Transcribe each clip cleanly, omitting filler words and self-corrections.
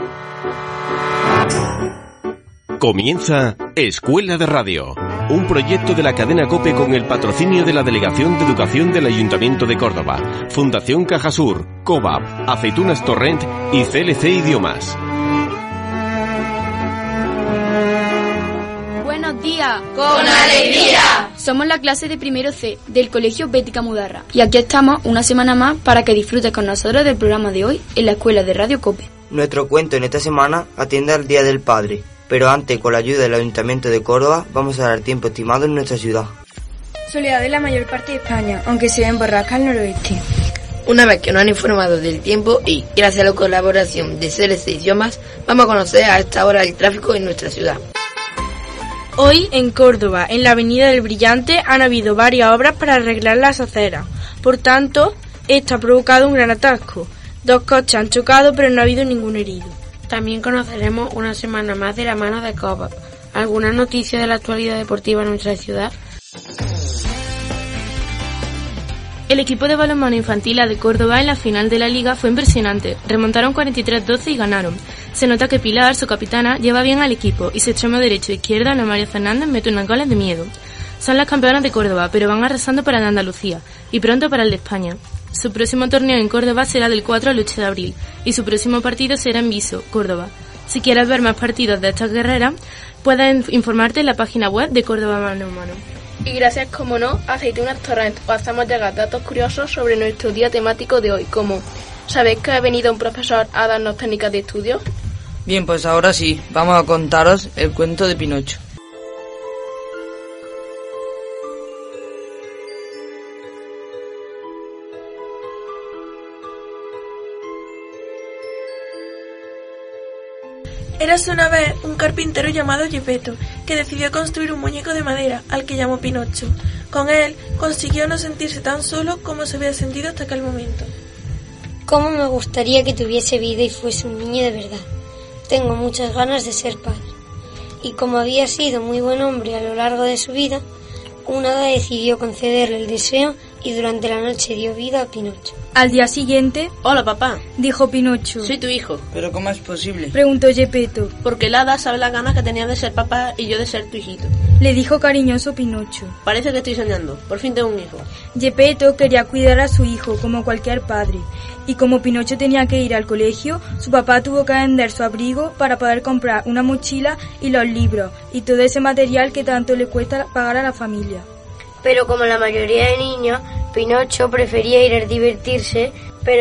Comienza Escuela de Radio, un proyecto de la cadena COPE con el patrocinio de la Delegación de Educación del Ayuntamiento de Córdoba, Fundación Cajasur, COVAP, Aceitunas Torrent y CLC Idiomas. Buenos días. ¡Con alegría! Somos la clase de primero C del Colegio Bética Mudarra y aquí estamos una semana más para que disfrutes con nosotros del programa de hoy en la Escuela de Radio COPE. Nuestro cuento en esta semana atiende al Día del Padre, pero antes, con la ayuda del Ayuntamiento de Córdoba, vamos a dar el tiempo estimado en nuestra ciudad. Soleado en la mayor parte de España, aunque se ven borrascas al noroeste. Una vez que nos han informado del tiempo y gracias a la colaboración de CLC Idiomas, vamos a conocer a esta hora el tráfico en nuestra ciudad. Hoy en Córdoba, en la Avenida del Brillante, han habido varias obras para arreglar las aceras. Por tanto, esto ha provocado un gran atasco. 2 coches han chocado, pero no ha habido ningún herido. También conoceremos una semana más de la mano de COVAP. ¿Alguna noticia de la actualidad deportiva en nuestra ciudad? El equipo de balonmano infantil A de Córdoba en la final de la Liga fue impresionante. Remontaron 43-12 y ganaron. Se nota que Pilar, su capitana, lleva bien al equipo y su extremo derecho e izquierda, Ana María Fernández, mete unas goles de miedo. Son las campeonas de Córdoba, pero van arrasando para el de Andalucía y pronto para el de España. Su próximo torneo en Córdoba será del 4 al 8 de abril y su próximo partido será en Viso, Córdoba. Si quieres ver más partidos de estas guerreras, puedes informarte en la página web de Córdoba Balonmano. Y gracias, como no, a Aceitunas Torrent os hacemos llegar datos curiosos sobre nuestro día temático de hoy, como ¿sabéis que ha venido un profesor a darnos técnicas de estudio? Bien, pues ahora sí, vamos a contaros el cuento de Pinocho. Érase una vez un carpintero llamado Geppetto, que decidió construir un muñeco de madera, al que llamó Pinocho. Con él consiguió no sentirse tan solo como se había sentido hasta aquel momento. ¿Cómo me gustaría que tuviese vida y fuese un niño de verdad? Tengo muchas ganas de ser padre. Y como había sido muy buen hombre a lo largo de su vida, un hada decidió concederle el deseo y durante la noche dio vida a Pinocho. Al día siguiente... Hola, papá. Dijo Pinocho. Soy tu hijo. ¿Pero cómo es posible? Preguntó Geppetto. Porque el hada sabe las ganas que tenía de ser papá y yo de ser tu hijito. Le dijo cariñoso Pinocho. Parece que estoy soñando. Por fin tengo un hijo. Geppetto quería cuidar a su hijo como cualquier padre. Y como Pinocho tenía que ir al colegio, su papá tuvo que vender su abrigo para poder comprar una mochila y los libros y todo ese material que tanto le cuesta pagar a la familia. Pero como la mayoría de niños, Pinocho prefería ir a divertirse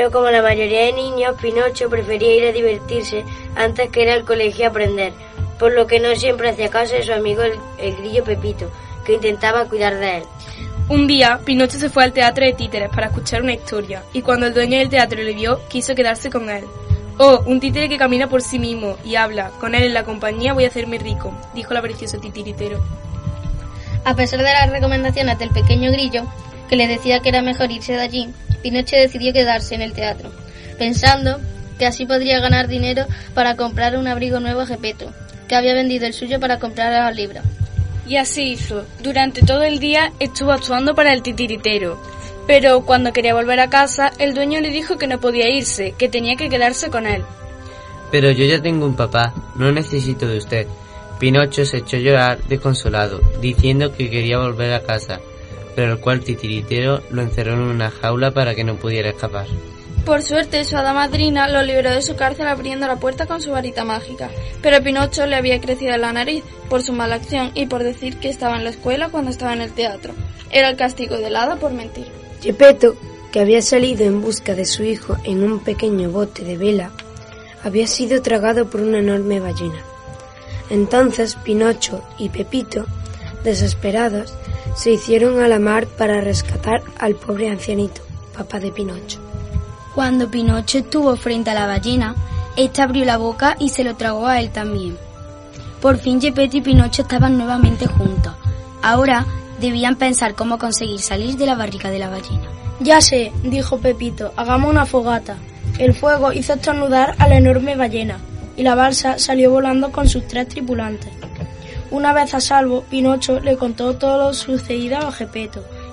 antes que ir al colegio a aprender, por lo que no siempre hacía caso de su amigo el grillo Pepito, que intentaba cuidar de él. Un día, Pinocho se fue al teatro de títeres para escuchar una historia, y cuando el dueño del teatro le vio, quiso quedarse con él. «Oh, un títere que camina por sí mismo y habla. Con él en la compañía voy a hacerme rico», dijo el avaricioso titiritero. A pesar de las recomendaciones del pequeño grillo, que le decía que era mejor irse de allí, Pinocho decidió quedarse en el teatro, pensando que así podría ganar dinero para comprar un abrigo nuevo a Geppetto, que había vendido el suyo para comprar los libros. Y así hizo. Durante todo el día estuvo actuando para el titiritero. Pero cuando quería volver a casa, el dueño le dijo que no podía irse, que tenía que quedarse con él. Pero yo ya tengo un papá, no necesito de usted. Pinocho se echó a llorar desconsolado, diciendo que quería volver a casa, pero el cual titiritero lo encerró en una jaula para que no pudiera escapar. Por suerte, su hada madrina lo liberó de su cárcel abriendo la puerta con su varita mágica, pero a Pinocho le había crecido la nariz por su mala acción y por decir que estaba en la escuela cuando estaba en el teatro. Era el castigo del hada por mentir. Geppetto, que había salido en busca de su hijo en un pequeño bote de vela, había sido tragado por una enorme ballena. Entonces Pinocho y Pepito, desesperados, se hicieron a la mar para rescatar al pobre ancianito, papá de Pinocho. Cuando Pinocho estuvo frente a la ballena, ésta abrió la boca y se lo tragó a él también. Por fin Geppetto y Pinocho estaban nuevamente juntos. Ahora debían pensar cómo conseguir salir de la barriga de la ballena. «Ya sé», dijo Pepito, «hagamos una fogata». El fuego hizo estornudar a la enorme ballena y la balsa salió volando con sus 3 tripulantes. Una vez a salvo, Pinocho le contó todo lo sucedido a Geppetto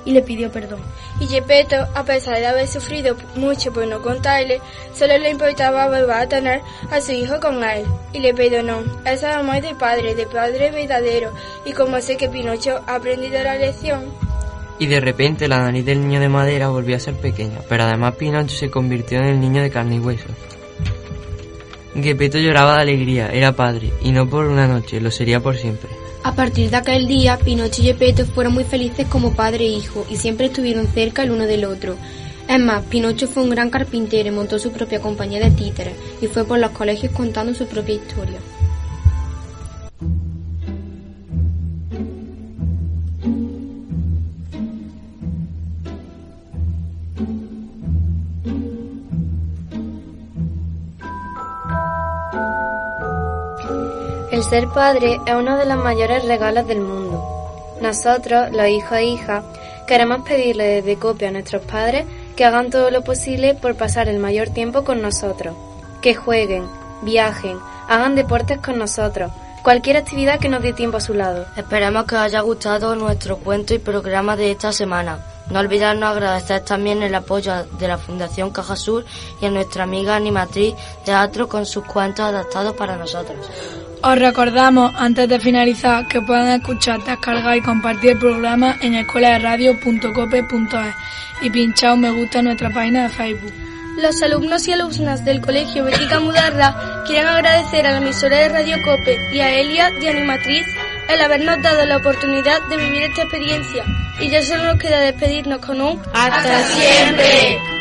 y le pidió perdón. Y Gepetto, a pesar de haber sufrido mucho por no contarle, solo le importaba volver a tener a su hijo con él, y le perdonó. Ese amor de padre verdadero, y como sé que Pinocho ha aprendido la lección. Y de repente la nariz del niño de madera volvió a ser pequeña, pero además Pinocho se convirtió en el niño de carne y hueso. Gepetto lloraba de alegría, era padre, y no por una noche, lo sería por siempre. A partir de aquel día, Pinocho y Gepetto fueron muy felices como padre e hijo, y siempre estuvieron cerca el uno del otro. Es más, Pinocho fue un gran carpintero y montó su propia compañía de títeres, y fue por los colegios contando su propia historia. El ser padre es uno de los mayores regalos del mundo. Nosotros, los hijos e hijas, queremos pedirle desde COPE a nuestros padres que hagan todo lo posible por pasar el mayor tiempo con nosotros. Que jueguen, viajen, hagan deportes con nosotros, cualquier actividad que nos dé tiempo a su lado. Esperemos que os haya gustado nuestro cuento y programa de esta semana. No olvidarnos agradecer también el apoyo de la Fundación Cajasur y a nuestra amiga animatriz Teatro con sus cuentos adaptados para nosotros. Os recordamos, antes de finalizar, que pueden escuchar, descargar y compartir el programa en escueladerradio.cope.es y pinchar un me gusta en nuestra página de Facebook. Los alumnos y alumnas del Colegio Bética Mudarra quieren agradecer a la emisora de Radio Cope y a Elia, de Animatriz, el habernos dado la oportunidad de vivir esta experiencia. Y ya solo nos queda despedirnos con un ¡hasta siempre!